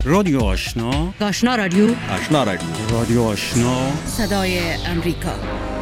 رادیو آشنا، آشنا رادیو، آشنا رادیو، رادیو آشنا، صدای امریکا.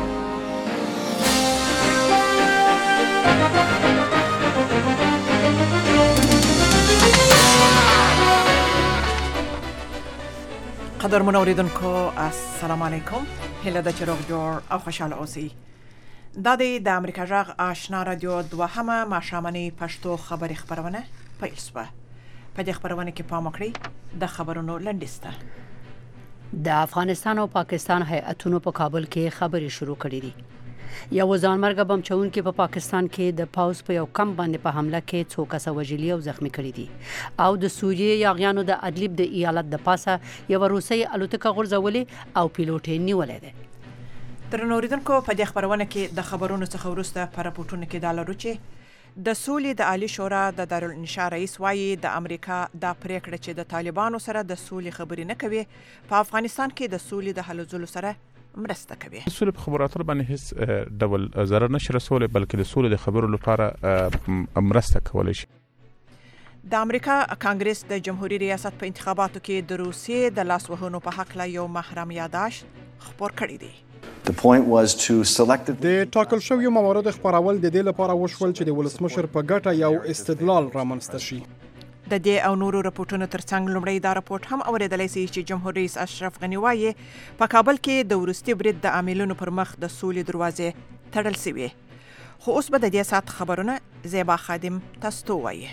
قدرمن اوریدونکو السلام علیکم. هله د چروغ جوړ او خوشاله اوسئ. دا د امریکا جغ آشنا رادیو دوهمه ماښامنۍ پښتو خبري خبرونه پیل شوه. په دې خبرونه کې پام وکړئ د خبرونو لنډیسته. د افغانستان او پاکستان هیئتونو په کابل کې خبري شروع کړې دي. یو ځانمرګ بم چون کې په پاکستان کې د پاوز په یو کم باندې په حمله کې 2 کسه وژلي او زخمی کړي دي او د سوریې یاغیانو د ادلب د ایالت د پاسه یو روسي الوتکه غورځولې او پیلوټ یې نیولې ده. تر نوریدونکو په دې خبرونه کې د خبرونو څخه ورسته پر راپورټونو کې د لارو چې د سولې د عالی شورا د دارالانشاء رئیس وايي د امریکا د پریکړه چې د طالبانو سره د سولې خبرې نه کوي په افغانستان کې د سولې د حل ځلو سره مرسته کوي. سولې په خبراتو باندې هیڅ ډول ضرر نشي رسولې بلکې د سولې د خبرو لپاره مرسته کولای شي. د امریکا کانګرس د جمهوریت ریاست په انتخاباتو کې د روسیې د لاس وهنو په حق لا یو محرم یاداشت خبر کړی دی. The point was to select د ټاکل شویو موارد خبرول د دې لپاره وشول چې د ولسمشر په ګټه یو استدلال رامنځته شي. د دې او نورو راپورټونو ترڅنګ لومړی دا راپورټ هم اوریدلای شي چې جمهور رئیس اشرف غنی وايي په کابل کې د ورستي برید د عاملونو پر مخ د سولې دروازې تړل شوی. خو اوس به د دې سات خبرونه زیبا خادم تاسو وایي.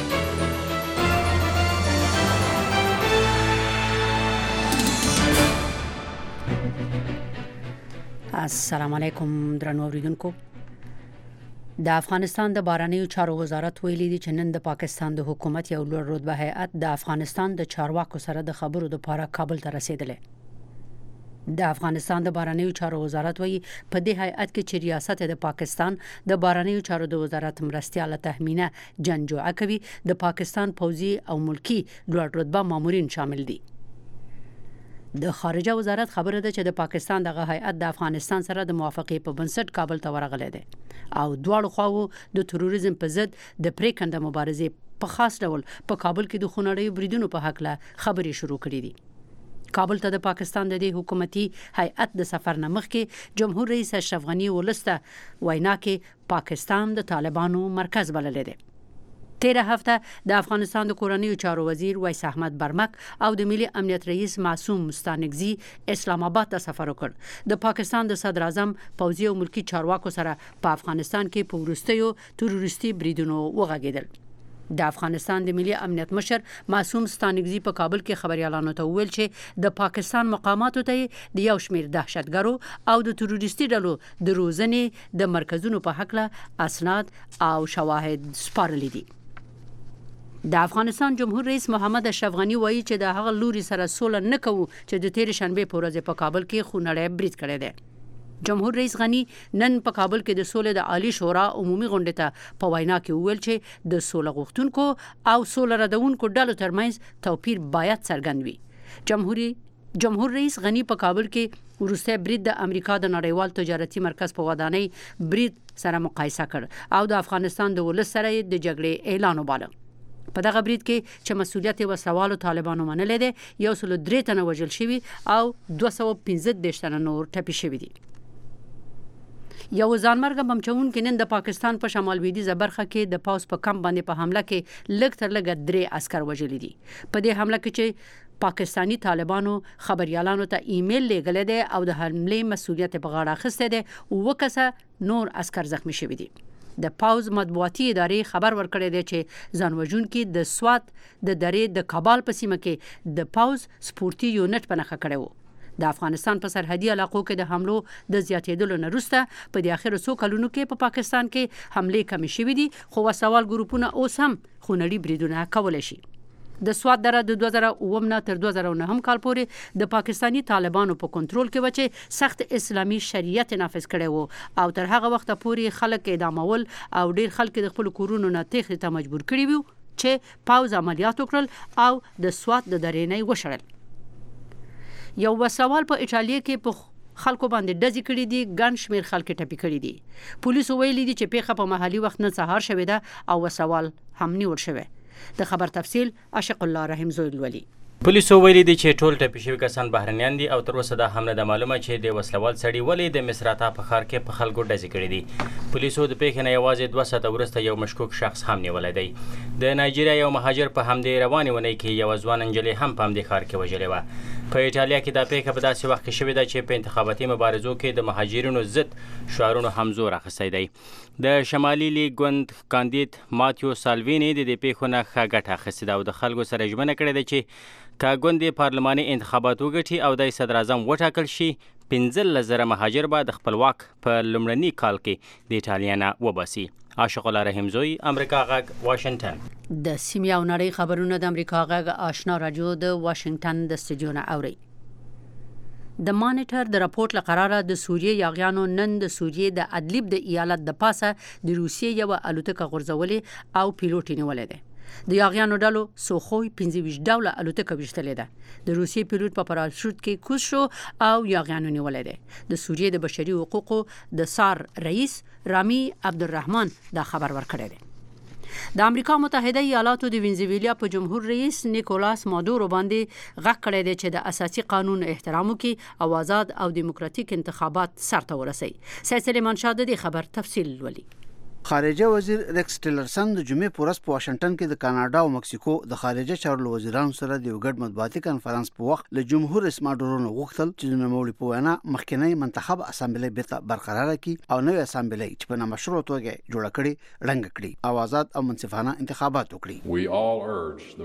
السلام علیکم درنو اوریدونکو. د افغانستان د بهرنیو چارو وزارت ویلي دی چې نن د پاکستان د حکومت یو لوړ رتبه هیئت د افغانستان د چارواکو سره د خبرو لپاره کابل ته رسیدلی. د افغانستان د بهرنیو چارو وزارت وایي په دې هیئت کې چې ریاست د پاکستان د بهرنیو چارو د وزارت مرستیال تهمینه جنجوعه کوي د پاکستان پوځي او ملکی لوړ رتبه مامورین شامل دي. د خارجه وزارت خبره ده چې د پاکستان دغه هیئت د افغانستان سره د موافقې په بنسټ کابل ته ورغلی دی او دواړو خواو د تروریزم په ضد د پریکنده مبارزې په خاص ډول په کابل کې د خونړیو بریدونو په حق له خبرې شروع کړې دي. کابل ته د پاکستان د دې حکومتي هیئت د سفر نه مخکې جمهور رئیس اشرف غنی ولسته وینا کې پاکستان د طالبانو مرکز بللی دی. تیره هفته د افغانستان د کورنیو چارو وزیر ویس احمد برمک او د ملي امنیت رئیس معصوم مستانکزی اسلام آباد ته سفر وکړ. د پاکستان د صدر اعظم پوځي او ملکی چارواکو سره په افغانستان کې په وروستیو تروریستي بریدونو وغږیدل. د افغانستان د ملي امنیت مشر معصوم مستانکزی په کابل کې خبريالانو ته وویل چې د پاکستان مقاماتو ته د یو شمېر دهشتګرو او د تروریستي ډلو د روزنې د مرکزونو په حق له اسناد او شواهد سپارلي دي. د افغانستان جمهور رئیس محمد اشرف غنی وایي چې د هغه لوري سره سوله نه کوي چې د تیر شنبه په ورځ په کابل کې خونړی برید کړی دی. جمهور رئیس غنی نن په کابل کې د سولې د عالی شورا عمومي غونډې ته په وینا کې وویل چې د سوله غوښتونکو او سوله ردونکو ډلو ترمنځ توپیر باید څرګند وي. جمهور رئیس غنی په کابل کې ورسته برید د امریکا د نړیوال تجارتي مرکز په ودانۍ برید سره مقایسه کړ او د افغانستان د ولس سره د جګړې اعلان وباله. په دغه برید کې چې مسؤلیت وسوالو طالبانو منلې ده 103 تنه وژل شوي او 215 تنه نور ټپي شوي دي. یو ځانمرګ بم چون کې نن د پاکستان په شمال لویدیځه برخه کې د پاوز په کم باندې په حمله کې لږ تر لږه 3 عسكر وژل دي. په دې حمله کې چې پاکستانی طالبانو خبريالانو ته ایمیل لګل دي او د حمله مسؤلیت په غاړه اخیسته دي او وکسه نور عسكر زخمی شوي دي. د پاوز مطبوعاتي ادارې خبر ورکړی دی چې ځانوژونکي د سوات د درې د کابل په سیمه کې د پاوز سپورتي یونټ په نښه کړی و. د افغانستان په سرحدي علاقو کې د حملو د زیاتېدلو نه وروسته په دې اخر څو کلونو کې په پاکستان کې حملې کمې شوې دي خو وسوال ګروپونه اوس هم خونړي بریدونه کولای شي. د سوات دره د 2009 نه تر 2009 کال پورې د پاکستانی طالبانو په کنټرول کې و چې سخت اسلامي شریعت نافذ کړي وو او تر هغه وخت پورې خلک اعدامول او ډیر خلک د خپل کورونو نه تېښتې ته مجبور کړي وو چې پاوز عملیات وکړل او د سوات د درې نه وشړل. یو وسوال په ایټالیا کې په خلکو باندې ډزې کړي دي ګڼ شمېر خلک ټپي کړي دي. پولیسو ویلي دي چې پیښه په محلي وخت نه سهار شوې ده او وسوال هم نیول شوی. د خبر تفصیل عاشق الله رحیم زویل ولی. پولیسو ویلي دي چې ټول ټپي شوي کسان بهرنیان دي او تر اوسه دا هم نه ده معلومه چې د وسلوال سړي ولې د مصراتا په ښار کې په خلکو ډزې کړې دي. پولیسو د پیښې نه یوازې 2 ساعته وروسته یو مشکوک شخص هم نیولی دی. د نایجیریا یو مهاجر په همدې روانې اونۍ کې یوه ځوان نجلۍ هم په همدې ښار کې وژلې وه. په ایټالیا کې دا پیښه په داسې وخت کې شوې ده چې په انتخاباتي مبارزو کې د مهاجرینو ضد شعارونو هم زور اخیستی دی. د شمالي لیګ ګوند کاندید ماتیو سالویني د دې پیښو نه ښه ګټه اخیستې ده او د خلکو سره ژمنه کړې ده چې که ګوند پارلماني انتخابات وګټي او د صدر اعظم وټاکل شي 15,000 مهاجر به د خپل واک په لومړني کال کې د ایټالیا نه وباسي. عاشق الله رحیمزوی، امریکا غږ، واشنگټن. د سیمې او نړۍ خبرونه د امریکا غږ آشنا رادیو د واشنگټن د استودیو نه اوري. د مانیټر د راپورټ لقراره د سوریې یاغیانو نن د سوریې د ادلیب د ایالت د پاسه د روسیې یو الوتکه غورځولې او پیلوټ نیولې ده. د یاغیانو ډلو سوخوی 25 ډوله الوتکه وشتلې ده. د روسیې پیلوټ په پاراشوټ کې کوز شو او یاغیانو نیولې ده. د سوریې د بشري حقوقو د سار رئیس رامی عبدالرحمن دا خبر ورکړی دی. د امریکا متحده ایالاتو د وینزویلا په جمهور رئیس نیکولاس مادورو باندې غږ کړی دی چې د اساسي قانون احترام وکړي او آزاد او دیموکراتیک انتخابات سرته ورسوي. سید سلیمان شاه د دې خبر تفصیل ولي. خارجه وزیر ریکس ټیلرسن د جمعې په ورځ په واشنگټن کې د کاناډا او مکسیکو د خارجه چارو وزیرانو سره د یو ګډ مطبوعاتي کانفرنس په وخت له جمهور رئیس مادورو غوښتل چې د نوموړي په وینا مخکنی منتخب اسامبلې بیرته برقرار کړي او نوې اسامبلې چې په نامشروع توګه جوړه کړي رنګ کړي او آزاد او منصفانه انتخابات وکړي.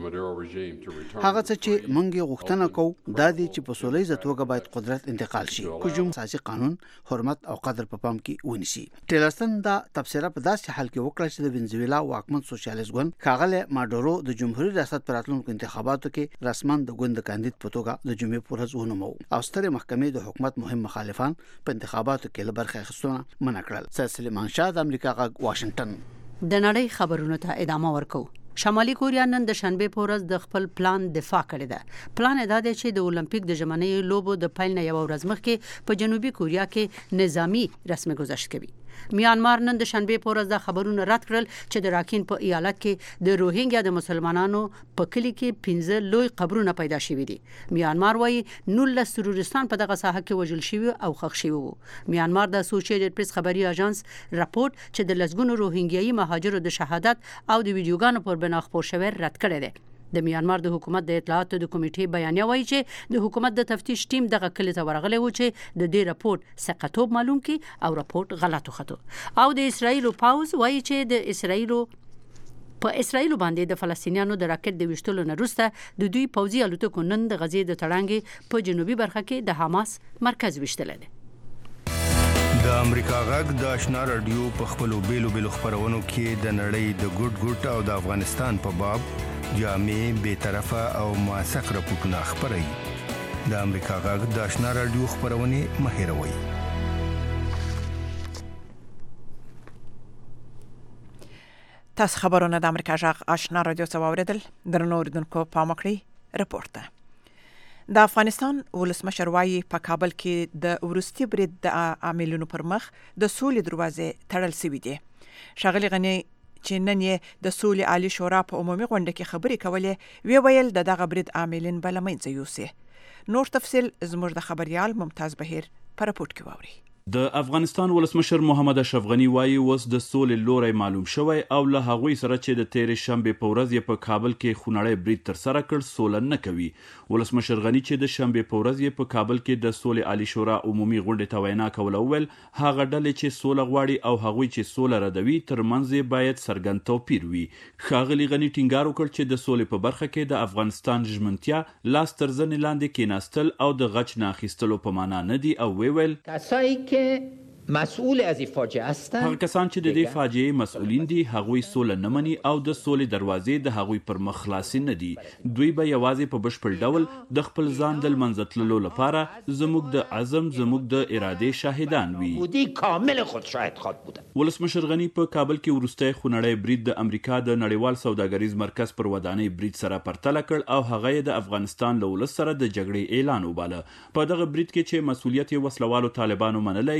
هغه څه چې موږ غوښتنه کوو دا دي چې په سولهییزه توګه باید قدرت انتقال شي کوم اساسي قانون حرمت او قدر په پام کې ونیسي. ټیلرسن دا تبصره په داسې حال کې وکړه چې د وینزویلا واکمن سوشلیست ګوند ښاغلی مادورو د جمهوریت ریاست پر راتلونکو انتخاباتو کې رسما د ګوند کاندید په توګه د جمعې په ورځ ونومو او سترې محکمې د حکومت مهم مخالفان په انتخاباتو کې له برخې اخیستونه منع کړل. سید سلیمان شاه د امریکا غږ، واشنگټن. د نړۍ خبرونو ته ادامه ورکو. شمالي کوریا نن د شنبه په ورځ د خپل پلان دفاع کړی ده. پلان دا دی چې د اولمپیک د ژمنۍ لوبو د پیل نه یو ورځ مخکې په جنوبي کوریا کې نظامی رسمي گذشت کوي. میانمار نن د شنبه په ورځ د خبرونو رد کړل چې د راکین په ایالت کې د روهینګیا د مسلمانانو په کلی کې 15 لوی قبرونه پیدا شوي دي. میانمار وايي 19 تروریستان په دغه ساحه کې وژل شوي او ښخ شوي وو. میانمار د اسوسییټډ پریس خبري اژانس راپورټ چې د لسګونو روهینګیایي مهاجرو د شهادت او د ویډیوګانو پر بنا خپور شوی رد کړی دی. د میانمار د حکومت د اطلاعاتو د کمیټې بیانیه وایي چې د حکومت د تفتیش ټیم دغه کلی ته ورغلی و چې د دې راپورټ ثقتوب معلوم کړي او راپورټ غلط وخته. او د اسرایل پاوز وایي چې د اسرایل باندې د فلسطینیانو د راکټ د وشتلو نه وروسته د دوی پوځي الوتکو نن د غزې د تړانګې په جنوبي برخه کې د حماس مرکز وشتل دي. د امریکا غږ د آشنا رادیو په خپلو بیلو خبرونو کې د نړۍ د ګډ او د افغانستان په باب جامع، بی‌طرفه او موثق راپورټونه خبري. د امریکا غږ د آشنا رادیو خبرونه مهیروي. تاسو خبرونه د امریکا غږ آشنا رادیو څخه واوریدل. درنو اوریدونکو پام وکړئ. رپورټ د افغانستان ولسمشر وايي په کابل کې د ورستي برید د عاملونو پر مخ د سولې دروازې تړل شوې دي. شاغلي غني چې نن یې د سولې عالی شورا په عمومي غونډه کې خبرې کولې ویل د دغه برید عاملین بل منځ یوسي. نور تفصیل زموږ د خبريال ممتاز بهیر پر راپورټ کې واوري. د افغانستان ولسمشر محمد اشرف غنی وایي اوس د سولې لوري معلوم شوی او له هغوی سره چې د تیرې شنبه په ورځ یې په کابل کې خونړی برید تر سره کړ سوله نه کوي. ولسمشر غنی چې د شنبه په ورځ یې په کابل کې د سولې عالی شورا عمومي غونډې ته وینا کوله ویل هغه ډلې چې سوله غواړي او هغوی چې سوله ردوي ترمنځ باید څرګند توپیر وي. ښاغلي غنی ټینګار وکړ چې د سولې په برخه کې د افغانستان ژمنتیا لاس تر زنې لاندې کېناستل او د غچ نه اخیستلو په معنا نه دي او ویل مسئول از این فاجعه هستند. هغه کسان چې د دې فاجعې مسؤلین دي هغوی سوله نه مني او د سولې دروازې د هغوی پر مخ خلاصې نه دي. دوی به یوازې په بشپړ ډول د خپل ځان د لمنځه تللو لپاره زموږ د عزم زموږ د ارادې شاهدان وي. کامل خود شاهد خواهد بودن. ولسمشر غنی په کابل کې وروستی خونړی برید د امریکا د نړیوال سوداګریز مرکز پر ودانۍ برید سره پرتله کړ او هغه یې د افغانستان له ولس سره د جګړې اعلان وباله. په دغه برید کې چې مسؤلیت یې وسلوالو طالبانو منلی 103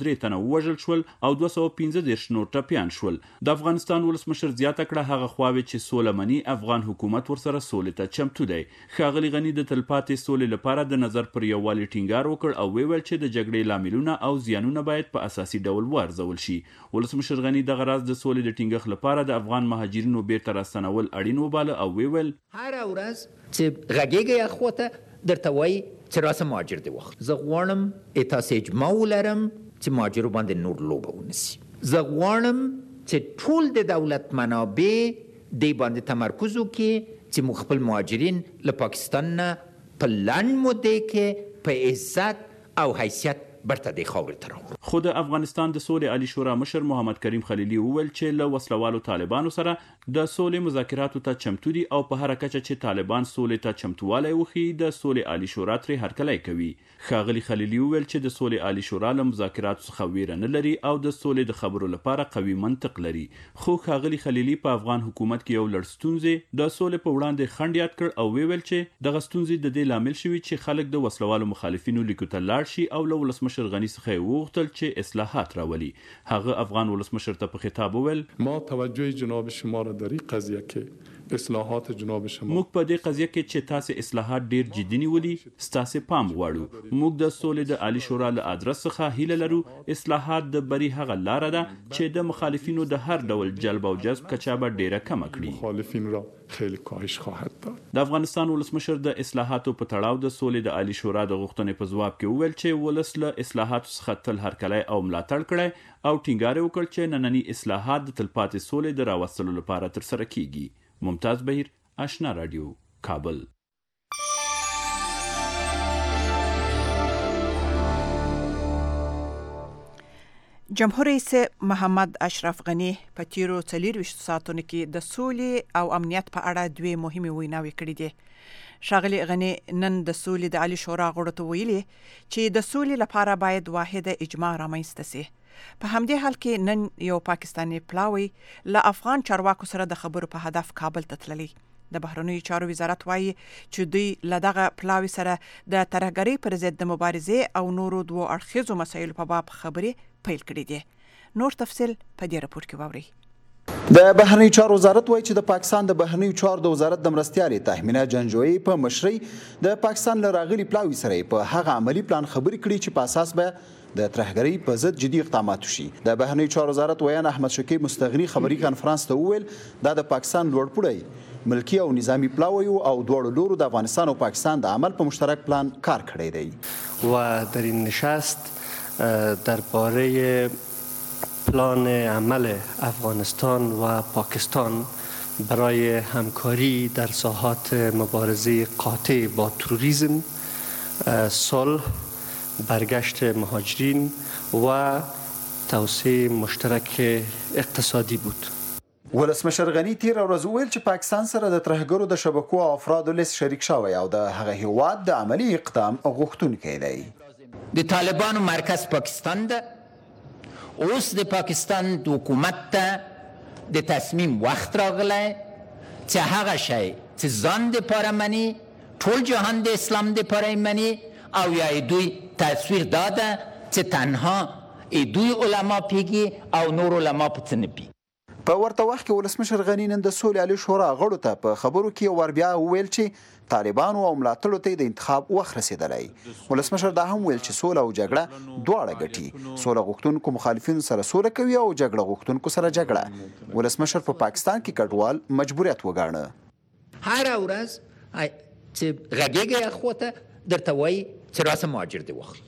3 تنه ووژل شول او 215 نور ټپیان شول. د افغانستان ولسمشر زیاته کړه هغه خواوې چې سوله مني افغان حکومت ورسره سولې ته چمتو دی. ښاغلي غني د تلپاتې سولې لپاره د نظر پر یووالي ټینګار وکړ او ویل چې د جګړې لاملونه او زیانونه باید په اساسي ډول وارزول شي. ولسمشر غني دغه راز د سولې د ټینګښت لپاره د افغان مهاجرینو بیرته راستنول اړین وباله او ویل هر ورځ چې غږیږي اخوته درته وایي چې راسه مهاجر دی وخت. زه غواړم تاسې اجماع ولرم چې مهاجرو باندې نور لوبه ونیسي. زه غواړم چې ټول د دولت منابع دې باندې تمرکز وکړي چې موږ خپل مهاجرین له پاکستان نه په لنډ مودې کې په عزت او حیثیت برته د خاورې ته راوړو. خو د افغانستان د سولې عالی شورا مشر محمد کریم خلیلي وویل چې له وسلوالو طالبانو سره د سولې مذاکراتو ته چمتو دي او په هر کچه چې طالبان سولې ته چمتووالی وښيي د سولې عالی شورا ترې هرکلی کوي. ښاغلي خلیلي وویل چې د سولې عالی شورا له مذاکراتو څخه ویره نه لري او د سولې د خبرو لپاره قوي منطق لري. خو ښاغلي خلیلي په افغان حکومت کې یو لړ ستونزې د سولې په وړاندې خنډ یاد کړ او ویل چې دغه ستونزې د دې لامل شوي چې خلک د وسلوالو مخالفینو لیکو ته لاړ شي او له ولسمشر غني څخه یې وغوښتل چې اصلاحات راولي. هغه افغان ولسمشر ته په خطاب وویل ما توجه جناب شما را در این قضیه که اصلاحات جناب شما موږ په دې قضیه کې چې تاسې اصلاحات ډیر جدي نیولي ستاسې پام غواړو. موږ د سولې د عالی شورا له ادرس څخه هیله لرو اصلاحات د بری هغه لاره ده چې د مخالفینو د هر ډول جلب او جذب کچه به ډیره کمه کړي. مخالفین را خیلی کاهش خواهد داد. د افغانستان ولسمشر د اصلاحاتو په تړاو د سولې د عالی شورا د غوښتنې په ځواب کې وویل چې ولس له اصلاحاتو څخه تل هرکلی او ملاتړ کړی او ټینګار وکړ چې نننی اصلاحات د تلپاتې سولې د راوستلو لپاره ترسره کیږي. ممتاز بهیر، آشنا رادیو، کابل. جمهور رئیس محمد اشرف غنی په تیرو 24 ساعتونو کې د سولې او امنیت په اړه دوه مهمه ویناوې کړې دي. ښاغلي غنی نن د سولې د عالی شورا غړو ته ویلي چې د سولې لپاره باید واحده اجماع رامنځته شي. په همدې حال کې نن یو پاکستاني پلاوی له افغان چارواکو سره د خبرو په هدف کابل ته تللی. د بهرنیو چارو وزارت وایي چې دوی له دغه پلاوی سره د ترهګرۍ پر ضد د مبارزې او نورو دوه اړخیزو مسایلو په باب خبرې پیل کړې دي. نور تفصیل په دې راپور کې واورئ. د بهرنیو چارو وزارت وایي چې د پاکستان د بهرنیو چارو د وزارت د مرستیالې تهمینه جنجوی په مشرۍ د پاکستان له راغلي پلاوی سره په هغه عملی پلان خبرې کړي چې په اساس به د ترهګرۍ په ضد جدي اقدامات وشي. د بهرنیو چارو وزارت ویان احمد شکیب مستغنی خبري کانفرنس ته وویل دا د پاکستان لوړپوړی ملکی او نظامی پلاوی او دوړو لورو د افغانستان او پاکستان د عمل په مشترک پلان کار کړی دی و در این نشست درباره پلان عمل افغانستان و پاکستان برای همکاری در ساحات مبارزه قاطع با تروریسم، صلح، برگشت مهاجرین و توسعه مشترک اقتصادی بود. ولسمشر غنی تیر ورځ وویل چې پاکستان سره د ترهګرو د شبکو او افرادو لیست شریک شوی او د هغه هیواد د عملی اقدام غوښتونکی دی. د طالبانو مرکز پاکستان ده. اوس د پاکستان د حکومت ته د تصمیم وخت راغلی چې هغه شی چې ځان دپاره مني ټول جهان د اسلام دپاره مني او یا دوی تصویر داده چې تنها دوی علما پیږي او نور علما په څه نه پیږي. په ورته وخت کې ولسمشر غنی نن د سولې عالی شورا غړو ته په خبرو کې ور بیا وویل چې طالبانو او ملاتړو ته د انتخاب وخت رسیدلی. ولسمشر دا هم ویل چې سوله او جګړه دواړه ګټي. سوله غوښتونکو مخالفینو سره سوله کوي او جګړه غوښتونکو سره جګړه. ولسمشر په پاکستان کې کډوال مجبوریت وګاڼه. هر ورځ چې غږیږي اخوته درته وایي چې راسه مهاجر دی وخت.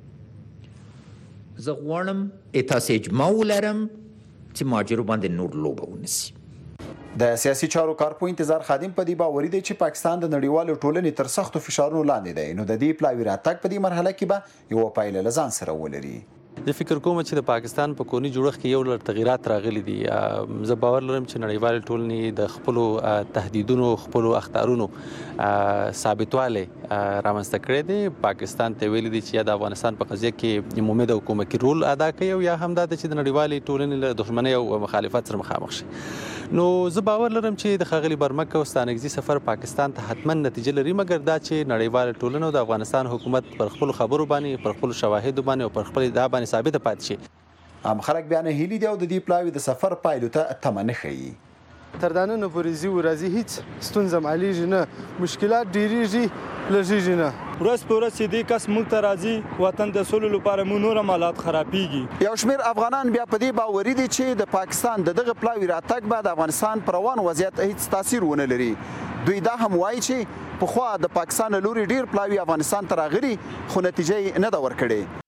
زه غواړم تاسې اجماع ولرم چې مهاجرو باندې نور لوبه ونیسي. د سیاسي چارو کارپو انتظار خادم په دې باوري دی چې پاکستان د نړیوالو ټولنې تر سختو فشارونو لاندې دی نو د دې پلاوی راتګ په دې مرحله کې به یو پایله له ځان سره ولري. زه فکر کوم چې د پاکستان په کورني جوړښت کې یو لړ تغیرات راغلي دي. زه باور لرم چې نړیوال ټولنې د خپلو تهدیدونو خپلو اخطارونو ثابتوالی رامنځته کړی دی. پاکستان ته ویلي دي چې یا د افغانستان په قضیه کې عمومي د حکومتي رول ادا کوي او یا هم دا چې د نړیوالې ټولنې له دښمنۍ او مخالفت سره مخامخ شي. نو زه باور لرم چې د ښاغلي برمک او ستانکزي سفر پاکستان ته حتما نتیجه لري، مګر دا چې نړیواله ټولنه او د افغانستان حکومت پر خپل خبرو باندې، پر خپل شواهدو باندې او پر خپل ادعا باندې ثابت پاتې شي. عام خلک بیا نه هیلي دي او د دې پلاوي د سفر پایلو ته تمه نه ښیي. تر دا نن پورې ځي ورځي هیڅ ستونزه معلومیږي نه، مشکلات ډېرېږي لږېږي نه. ورځ په ورځ چې دې کس موږ ته راځي وطن د سولې لپاره موږ نور حالات خرابېږي. یو شمېر افغانان بیا په دې باوري دي چې د پاکستان د دغه پلاوي راتګ به د افغانستان پر روان وضعیت هیڅ تاثیر ونه لري. دوی دا هم وایي چې پخوا د پاکستان له لوري ډېر پلاوي افغانستان ته راغلي خو نتیجه یې نه ده ورکړې.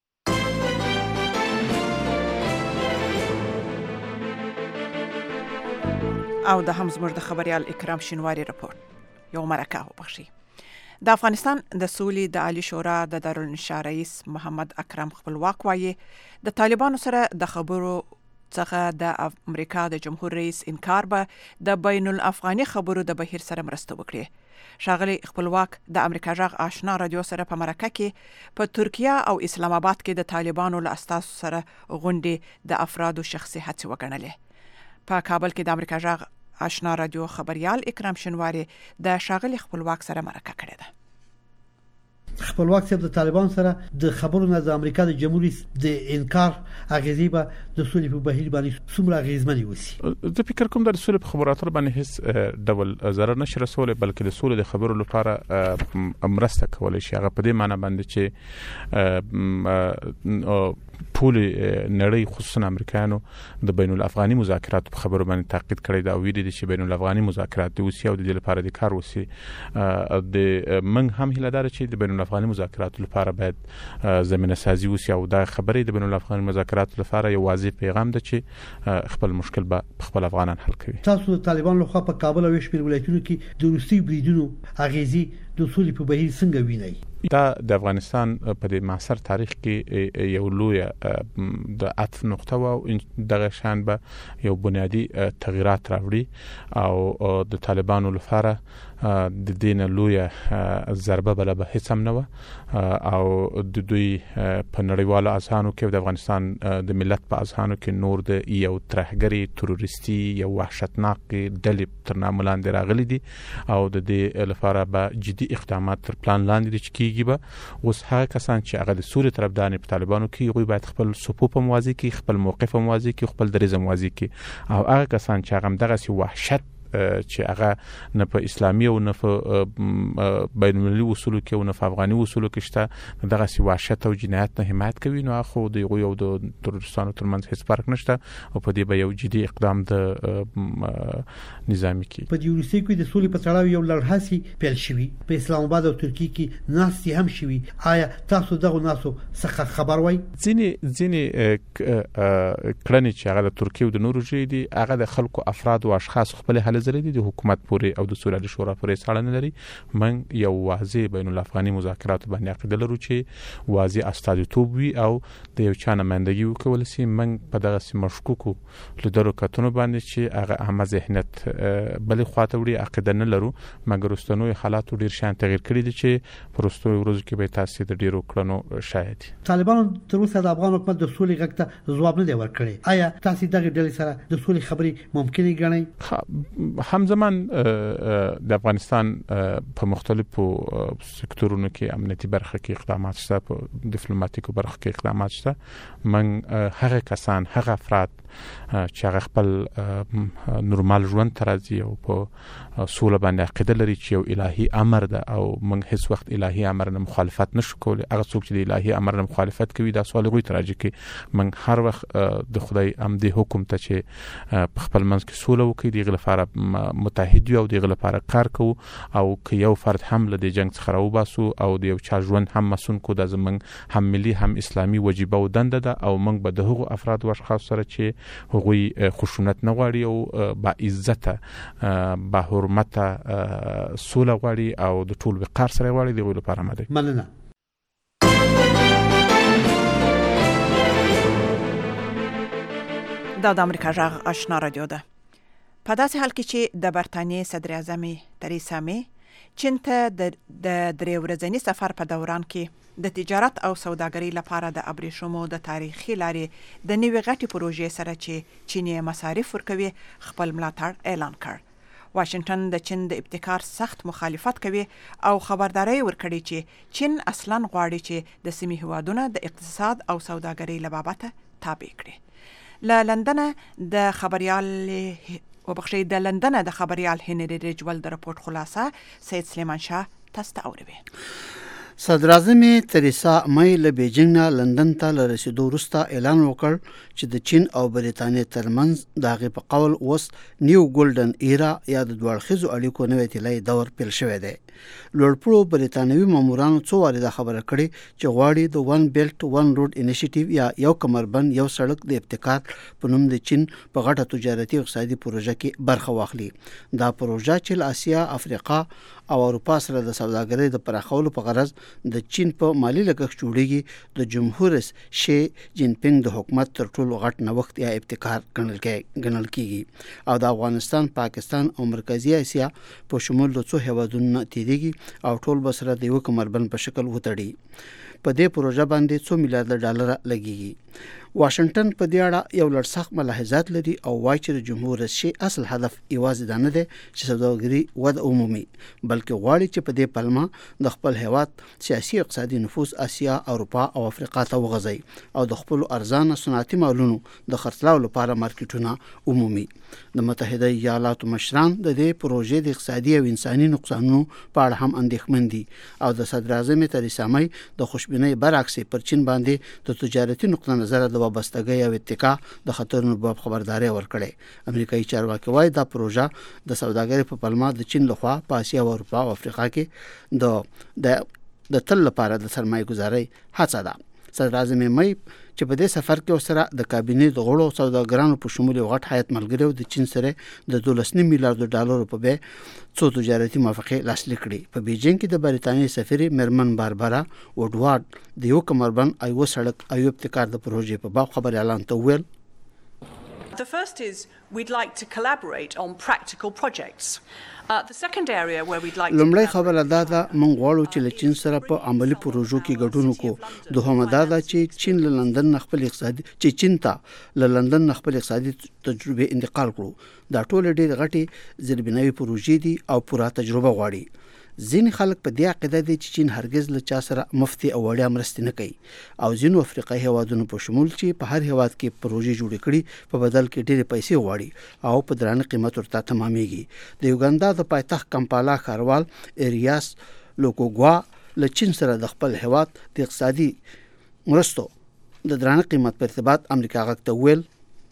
او د هم زموږ د خبريال اکرام شینواری رپورت یو مرکه وبخشي. د افغانستان د سولې د عالی شورا د دارالانشا رئیس محمد اکرم خپلواک وایي د طالبانو سره د خبرو څخه د امریکا د جمهور رئیس انکار به د بین الافغاني خبرو د بهیر سره مرسته وکړي. ښاغلي خپلواک د امریکا غږ آشنا رادیو سره په مرکه کې په ترکیه او اسلام آباد کې د طالبانو له اساسو سره غونډې د افرادو شخصي هڅې وګڼلې. په کابل کې د امریکا غږ آشنا رادیو خبريال اکرام شینواری د ښاغلي خپلواک سره مرکه کړې ده. خپلواک صاحب د طالبان سره د خبرو نه د امریکا د جمهوریت د انکار اغیزې به د سولې په بهیر باندې څومره اغیزمنې وسی؟ زه فکر کوم د سولې په خبراتو باندې هیڅ ډول ضرر نشي رسولای، بلکې د سولې د خبرو لپاره مرسته کولای شي. هغه په دې معنی باندې چې ټول نړۍ خصوصا امریکایانو د بین الافغاني مذاکرات په خبرو باندې تاکید کړی دا او ویلي دي چې بین الافغاني مذاکرات د وسی او د دې لپاره د کار وسی. د من هم هیله دار چې د بین الافغاني مذاکرات لپاره باید زمينه سازي وسی او دا خبرې د بین الافغاني مذاکرات لپاره یو واضح پیغام ده چې خپل مشکل به خپل افغانان حل کوي. تاسو د طالبان له خوا په کابل او شمېر ولایتونو کې د روسي بریدونو اغیزي د سولې په بهیر څنګه وینئ؟ دا د افغانستان په د معاصر تاریخ کې یو لوی د عطف نقطه او دغه شان به یو بنیادی تغیرات راوړي او د طالبانو لپاره د دین لوی ضربه بل به هیڅ هم نه و او د دوی په نړیوالو اذهانو کې د افغانستان د ملت په اذهانو کې نور د یو ترهګری تروریستي یو وحشتناک ډلې تر نام لاندې راغلي دي او د دې لپاره به جدي اقدامات تر پلان لاندې کیږي. به اوس هغه کسان چې هغه د سولې طرفدار په طالبانو کې وي باید خپل صفوف موازی کې، خپل موقف موازی کې، خپل دریځ موازی کې او هغه کسان چې هغه دغه سی وحشت چې هغه نه په اسلامي او نه په بین المللي اصولو کې او نه په افغاني اصولو کې شته دغه سی وحشت او جنایت نه حمایت کوي، نو خو د یو د تروریستانو ترمنځ هیڅ فرق نشته او په دې به یو جدي اقدام د نظامی کې په دې روسي کې د سولې په تړاو یو لړهاسي پیل شوی په اسلام آباد او ترکیه کې ناستي هم شوی. آیا تاسو دغه ناسو څخه خبر وای؟ ځینې کړنې چې هغه د ترکیه او د نورو ځای دي هغه د خلکو افراد او اشخاص خپل حل زری دي د حکومت پورې او د سولې شورا پورې ساړه نه لري. من یو واضح بین الافغاني مذاکرات باندې عقیده لرو چې واضح استازیتوب وي او د یو چا نمائندګي وکول شي. من په دغه مشکوکو لیدرو کتنو باندې چې هغه اهم ذهنیت بل خواته وړي عقیده نه لرو، مګر واستنوي حالات ډیر شان تغیر کړی دي چې پرستوي ورځو کې به تاسو د ډیرو کړنو شاهد. طالبان تر اوسه د افغان حکومت د سولې غږ ته ځواب نه دی ورکړی. آیا تاسو دغه ډلې سره د سولې خبرې ممکنه ګڼئ؟ همزمان د افغانستان په مختلفو سکتورونو کې امنیتي برخه کې اقدامات شته، په ډیپلوماټیکو برخه کې اقدامات شته. من هغه کسان هغه افراد چې هغه خپل نورمال ژوند ترازی او په سوله باندې عقیده لري چې یو الهي امر ده او من هیڅ وخت الهي امر نه مخالفت نشو کولای. هغه څوک چې د الهي امر نه مخالفت کوي دا سوال غوي ترازی کې من هر وخت د خدای امر حکم ته چې په خپل منځ کې سوله وکړي دغه لپاره متحد یو دغه لپاره کار کوو او که یو فرد هم له جنگ څخه راوباسو او د یو چا ژوند هم مسون کو د زمنګ هم ملي هم اسلامي وجيبه او دنده ده او موږ به د هغو افراد او اشخاص سره چې هغوی خشونت نه غواړي او با عزت با حرمت سوله غواړي او د ټول وقار سره غواړي دغه لپاره مده. مننه. د امریکا غږ آشنا رادیو ده. په داسې حال کې چې د برتانیې صدر اعظم تریسا می چین ته د 3 ورځني سفر په دوران کې د تجارت او سوداګرۍ لپاره د ابریشمو د تاریخي لارې د نوې غټي پروژې سره چې چینی مصارف ورکوي خپل ملاتړ اعلان کړ. واشنگټن د چین د ابتکار سخت مخالفت کوي او خبرداري ورکړي چې چین اصلاً غواړي چې د سیمې هیوادونه د اقتصاد او سوداګرۍ لبابت تابع کړي. ل لندن د خبريال هنري رجول د رپورت خلاصه سید سلیمان شاه تاسو ته اوروي. صدر اعظم تریسا مې له بیجینګ نه لندن ته لرسیدو وروسته اعلان وکړ چې د چین او بریتانیا ترمنځ د هغې په قول اوس نیو ګولډن ایرا یا د دوړخیزو اړیکو نوې طلایي دور پیل شوی دی. لوړپوړو بریتانوي مامورانو څو وارې دا خبره کړې چې غواړي د ون بیلټ ون روډ انیشیټیو یا یو کمربند یو سړک د ابتکار په نوم د چین په غټه تجارتي او اقتصادي پروژه کې برخه واخلي. دا پروژه چې له اسیا، افریقا او اروپا سره د سوداګرۍ د پراخولو په غرض د چین په مالی لګښت جوړیږي د جمهور رئیس شي جین پینګ د حکومت تر ټولو غټ نوښت یا ابتکار ګڼل کیږي او د افغانستان، پاکستان او مرکزی اسیا په شمول د څو هیوادونو تیریږي او ټول به سره د یو کمربند په شکل وتړي. په دې پروژه باندې 100 میلیارډ ډالر لګیږي. واشنگټن په دې اړه یو لړ سخت ملاحظات لري او وايي چې د جمهور رئیس شي اصل هدف یوازې دا نه دی چې سوداګري وده عمومي، بلکې غواړي چې په دې پلمه د خپل هیواد سیاسي اقتصادي نفوذ اسیا، اروپا او افریقا ته وغځي او د خپل ارزانه صنعتي مالونو د خرڅلاو لپاره مارکیټونه عمومي. د متحده ایالاتو مشران د دې پروژې د اقتصادي او انساني نقصانونو په اړه هم اندېښمن دي او د صدر اعظم تریسا مې د خوشبینۍ برعکس پر چین باندې د تجارتي نقطه نظر د وابستګۍ او اتکا د خطرونو باب خبرداري ورکړي. امریکایي چارواکي وايي دا پروژه د سوداګرۍ په پلمه د چین لخوا په اسیا او اروپا او افریقا کې د تل لپاره د سرمایه گذارۍ هڅه ده. صدر اعظم مې چې په دې سفر کې سره د کابینې د غړو سوداګرانو په شمول یو غټ هیئت ملګری د چین سره د 12 میلیارډ ډالرو په بیه څو تجارتي موافقې لاسلیک کړي. په بیجینګ کې د بریتانیا سفیر مرمن باربرا وډوارد د یو کمربند ایو سړک ایو ابتکار د پروژې په باب خبر اعلان ته ویل. The first is we'd like to collaborate on practical projects. The second area where we'd like لومړی خبره دا ده موږ غواړو چې له چین سره په عملی پروژو کې ګډون وکړو. دوهمه دا ده چې چین له لندن خپل اقتصادي تجربه انتقال کړو. دا ټول ډېر غټي زیربناوي پروژې دي او پوره تجربه غواړي. ځینې خلک په دې عقیده دي چې چین هرگز له چا سره مفتي او وړیا مرستې نه کوي او ځینو افریقایي هیوادونو په شمول چې په هر هیواد کې پروژې جوړې کړي په بدل کې ډېرې پیسې غواړي او په درانه قیمت ورته تمامېږي. د یوګاندا د پایتخت کمپالا ښاروال ایریاس لوکوګوا له چین سره د خپل هیواد د اقتصادي مرستو د درانه قیمت په ارتباط امریکا غږ ته ویل.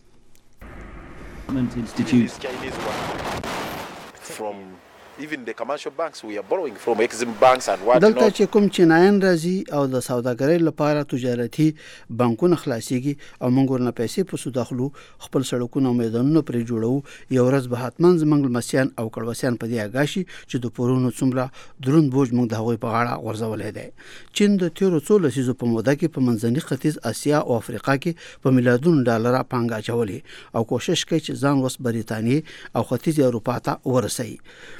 Even the commercial banks we are borrowing from Exim banks and what دلته چې کوم چینایان راځي او د سوداګرۍ لپاره تجارتي بانکونه خلاصيږي او موږ ورنه پیسې په سود اخلو خپل سړکونه او میدانونه پرې جوړو. یو ورځ به حتمن زموږ لمسیان او کړوسیان په دې اگاشي چې د پورونو څومره دروند بوج موږ د هغوی په غاړه غورځولې دی. چین د تیرو څو لسیزو په موده کې په منځني ختیځ اسیا او افریقا کې په میلیارډونو ډالر پانګه اچولې او کوشش کوي چې ځان وس بریتانیا او ختیځ اروپا ته ورسوي.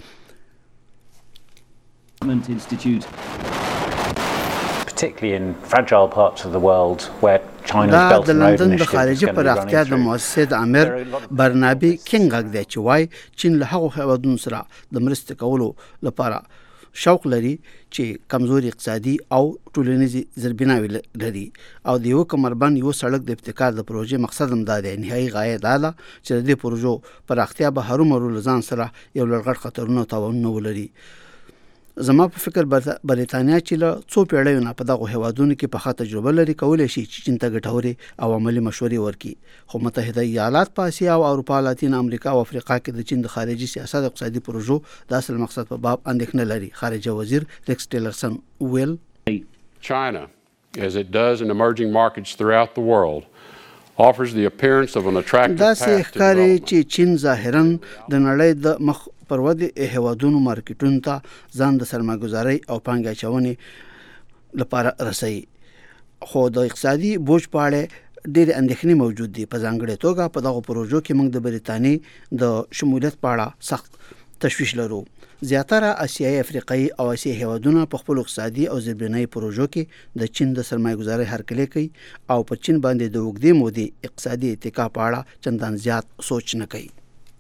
Institute. Particularly in fragile parts of the world where China's Belt and Road Initiative is going to be running through. د خارجي پراختیا د مؤسسې د امیر برنابي کینګ غږ دی چې وايي چین له هغو هیوادونو سره د مرستې کولو لپاره شوق لري چې کمزوري اقتصادي او ټولنیزي زیربناوي لري او د یو کمربند یو سړک د ابتکار د پروژې مقصد هم دا دی. نهایي غایه دا ده چې د پروژو پراختیا به هرومرو لزان سره یو لړ غټ خطرونه تاوانونه ولري. زما په فکر بریتانیا چې له څو پیړیو نه په دغه هیوادونو کې په تجربه لري کولای شي چې چین ته ګټورې او عملي مشورې ورکړي. خو متحده ایالات په اسیا او اروپا، لاتین امریکا او افریقا کې د چین د خارجي سیاست او اقتصادي پروژو د اصل مقصد په باب اندېښنه لري. خارجه وزیر ریکس ټیلرسن ویل. China, as it does in emerging markets throughout the world, offers the appearance of an attractive path to development. دا ښکاري چې چین ظاهرا د نړۍ د مخ پر ودې هیوادونو مارکیټونو ته ځان د سرمایه‌ګذارۍ او پانګې اچونې لپاره رسوي. خو د اقتصادي بوج په اړه ډېرې اندېښنې موجود دي. په ځانګړې توګه په دغو پروژو کې موږ د بریتانیې د شمولیت په اړه سخت تشویش لرو. زیاتره آسیایي افریقایي او اسیایي هیوادونه په خپل اقتصادي او زیربنایي پروژو کې د چین د سرمایه‌ګذارۍ هرکلی کوي او په چین باندې د اوږدې مودې اقتصادي اتکا په اړه چندان زیات سوچ نه کوي.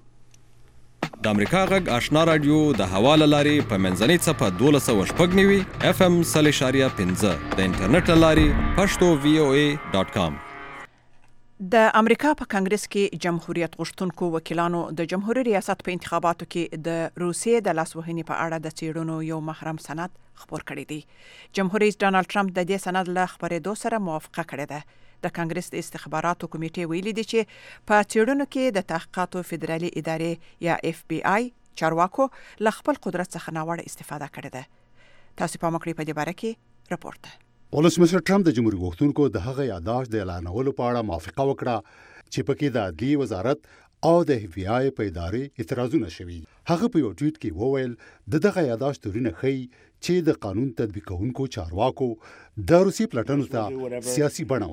د امریکا غږ آشنا رادیو د حواله لاري په منځنۍ صفه 1290 FM 3.15 د انټرنیټ لاري pashto.voa.com. د امریکا په کانګرس کې جمهوریت غوښتونکو وکیلانو د جمهوریت ریاست په انتخاباتو کې د روسیې د لاسوهنې په اړه د څېړنو یو محرم سند خپور کړی دی. جمهور رئیس ډانلډ ټرمپ د دې سند له خپرېدو سره موافقه کړې ده. د کانګرس د استخباراتو کمیټې ویلي دي چې په څېړنو کې د تحقیقاتو فدرالي ادارې یا FBI چارواکو له خپل قدرت څخه ناوړه استفاده کړې ده. تاسو په مکړې په دې باره کې رپورت ده. ولسمشر ټرمپ د جمهوریت غوښتونکو د هغه یادداشت د اعلانولو په اړه موافقه وکړه چې پکې د عدلي وزارت او د FBI په ادارې اعتراضونه شوي. هغه په یو ټویټ کې وویل د دغه یادداشت تورونه ښیي چې د قانون تطبیقونکو چارواکو د روسي پلټنو ته سیاسي بڼه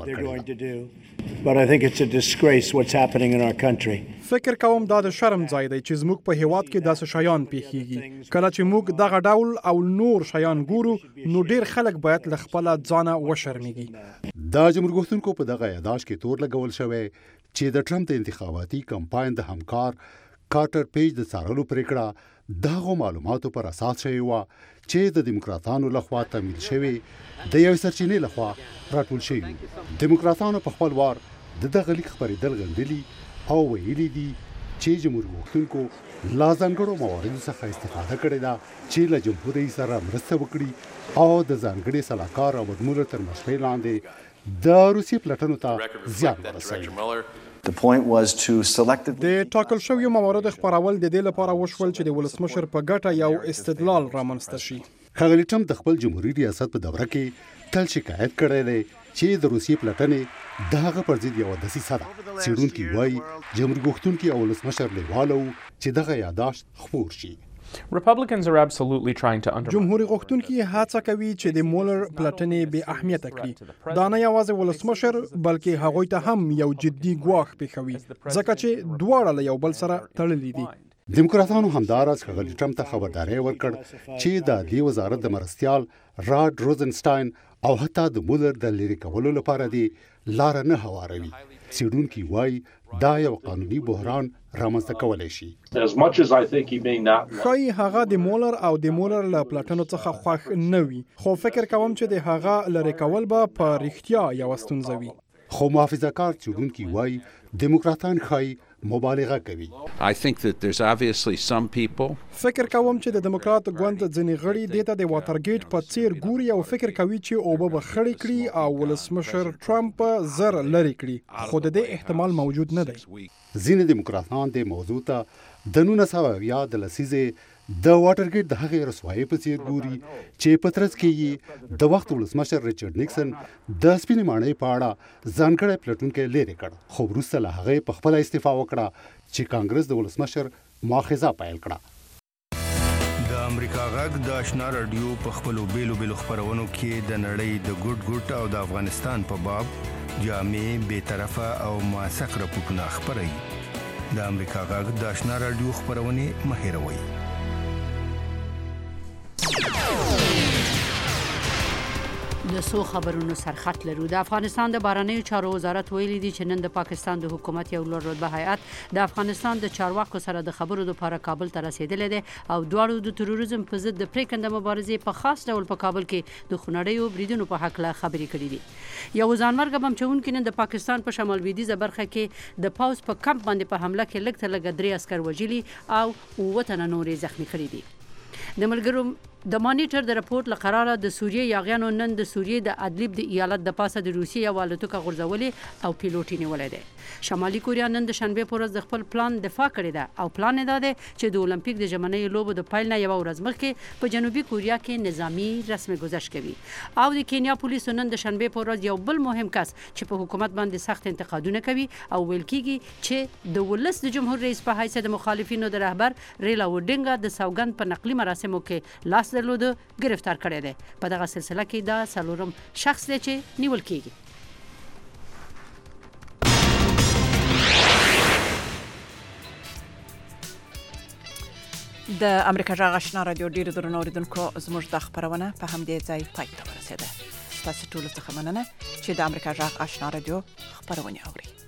ورکړه. But I think it's a disgrace what's happening in our country. فکر کوم دا د شرم ځای دی چې زموږ په هیواد کې داسې شیان پیښیږي. کله چې موږ دغه ډول او نور شیان ګورو نو ډیر خلک باید له خپل ځانه وشرمېږي. د جمهور غوښتونکو په دغه یادداشت کې تور لګول شوی چې د ټرمپ د انتخاباتي کمپاین د همکار کارټر پیج د څارلو پریکړه دغه معلوماتو پر اساس شوی و چې د دیموکراتانو لخوا تمویل شوی د یو سرچینې لخوا راټول شوی. دیموکراتانو په خپل وار دغه لیک خبرېدل غندلي او ویلي دي چې جمهور غوښتونکو لا ځانګړو مواردو څخه استفاده کړې ده چې له جمهور رئیس سره مرسته وکړي او د ځانګړي سلاکار رابرټ مولر تر مشرۍ لاندې د روسي پلټنو ته زیان ورسوي. The point was to select د ټاکل شویو مواردو خبرول د دې لپاره وشول چې د ولسمشر په ګټه یو استدلال رامنځته شي. ښاغلي ټرمپ د خپل جمهوریت ریاست په دوره کې تل شکایت کړی دی چې د روسي پلټنې د هغه پر ضد یو دسیسه ده. څېړونکي وایي جمهور غوښتونکي او ولسمشر لیواله وو چې دغه یادداشت خپور شي. Republicans are absolutely trying to undermine. جمهوریت غوښتونکي هڅه کوي چې د مولر پلټنې بې اهمیته کړي. دا نه یوازې ولسمشر بلکې هغوی ته هم یو جدي ګواښ پېښوي ځکه چې دواړه له یو بل سره تړلي دي. دیموکراتانو همداراز ښاغلي ټرمپ ته خبرداری ورکړ چې د عدلي وزارت د مرستیال راډ روزنسټاین او حتی د مولر د لرې کولو لپاره دی لار نه هواروي. څېړونکي وایي دا یو قانوني بحران رامنځته کولی شي. ښایي هغه د مولر او د مولر له پلټنو څخه خوښ نه وي خو فکر کوم چې د هغه لرې کول به په رښتیا یوه ستونزه وي. خو محافظه‌کار څېړونکي وایي دیموکراتان ښایي مبالغه کوي. I think that there's obviously some people. فکر کوم چې د دیموکرات ګوند ځینې غړي دته د واترګیټ په څیر ګوري او فکر کوي چې اوبه به خړې کړي او ولسمشر ټرمپ زر لري کړي خو د دې احتمال موجود نه دی. ځینې دیموکراتان د موضوع ته د 1900 د لسیزې د واټرګیټ د هغې رسوایۍ په څیر ګوري چې په ترڅ کې د وخت ولسمشر ریچارډ نیکسن د سپینې ماڼۍ په اړه ځانګړی پلټونکی لرې کړ خو وروسته له هغې په خپله استعفا وکړه چې کانګرس د ولسمشر مؤاخذه پیل کړه. د امریکا غږ د آشنا رادیو په خپلو بیلو خپرونو کې د نړۍ د ګوټ او د افغانستان په باب جامع بیطرفه او موثق راپورټونه خپروي. د امریکا غږ د آشنا رادیو خپرونې مه هېروئ. د سو خبرونو سرخط لرو. د افغانستان د بهرنیو چارو وزارت ویلي دی چې نن د پاکستان د حکومت یو لوړ رتبه هیئت د افغانستان د چارواکو سره د خبرو لپاره کابل ته رسیدلی دی او دواړو د تروریزم په ضد د پریکنده مبارزې په خاص ډول په کابل کې د خونړیو بریدونو په حق له خبرې کړې دي. یو ځانمرګه بم چونکي نن د پاکستان په شمال لویدیځه برخه کې د پاوز په کمپ باندې په حمله کې لږ تر لږه 3 عسکر وژلي او 9 تنه نورې زخمي کړي دي. د ملګرو د مانیټر د رپورت لقراره د سوریې یاغیانو نن د سوریې د ادلیب د ایالت د پاسه د روسیې یو الوتکه غورځولې او پیلوټ یې نیولی دی. شمالي کوریا نن د شنبې په ورځ د خپل پلان دفاع کړې ده او پلان یې دا دی چې د اولمپیک د ژمنیو لوبو د پیل نه یوه ورځ مخکې په جنوبي کوریا کې نظامي رسم ګذشت کوي. او د کینیا پولیسو نن د شنبې په ورځ یو بل مهم کس چې په حکومت باندې سخت انتقادونه کوي او ویل کېږي چې د ولس د جمهور رئیس په حیث د مخالفینو د رهبر ریلا وډینګا د سوګند په نقلي مراسمو کې لاس درلوده گرفتار کړی دی. په دغه سلسله کې دا څلورم شخص دی چې نیول کېږي. د امریکا جغ آشنا رادیو ډیر درنو اوریدونکو زموږ د خبرونه په همدې ځای پای ته ورسیده. تاسو ټول څه مننه چې د امریکا جغ آشنا رادیو خبرونه اوري.